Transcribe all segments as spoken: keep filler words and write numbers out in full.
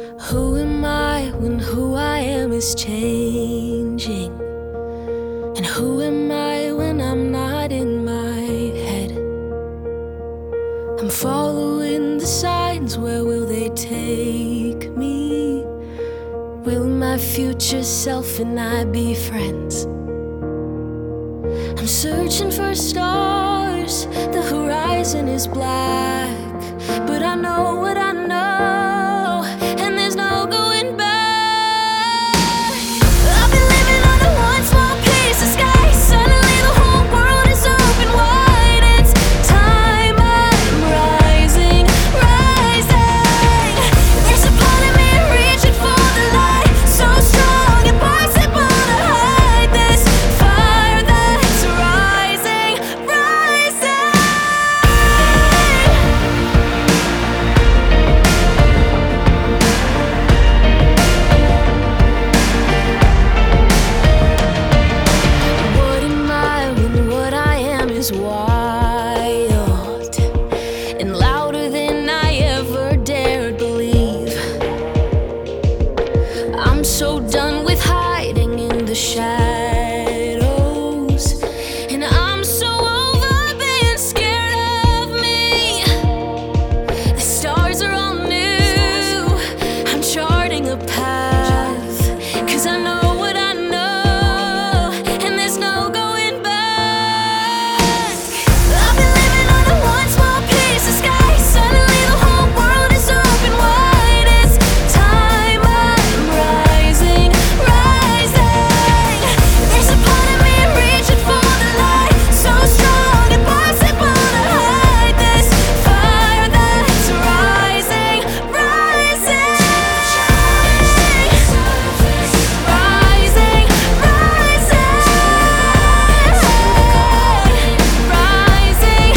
Who am I when who I am is changing? And who am I when I'm not in my head? I'm following the signs, where will they take me? Will my future self and I be friends? I'm searching for stars, the horizon is black, but I know what I know, and there's no going back. I've been living under one small piece of sky. Suddenly the whole world is open wide. It's time, I'm rising, rising. There's a part of me reaching for the light, so strong, impossible to hide this fire that's rising, rising. What am I when what I am is wild and louder than I ever dared believe? I'm so done with hiding in the shadows, and I'm so over being scared of me. The stars are all new, I'm charting a path, 'cause I know what I know, and there's no going back. I've been living under one small piece of sky. Suddenly the whole world is open wide. It's time, I'm rising, rising. There's a part of me reaching for the light, so strong, impossible to hide this fire that's rising, rising. Rising, rising. Rising,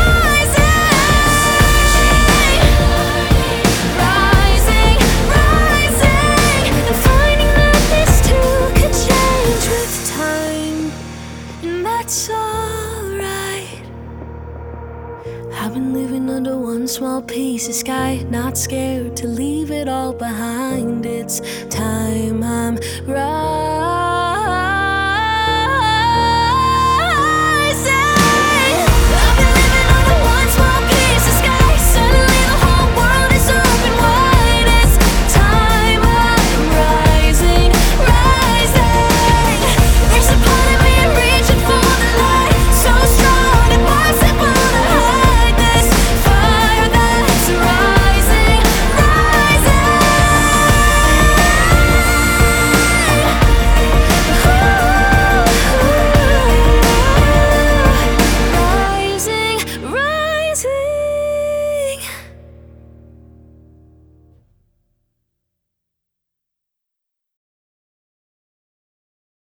rising. Rising, rising. And finding that this too could change with time, and that's alright. I've been living under one small piece of sky, not scared to leave it all behind. It's time, I'm right.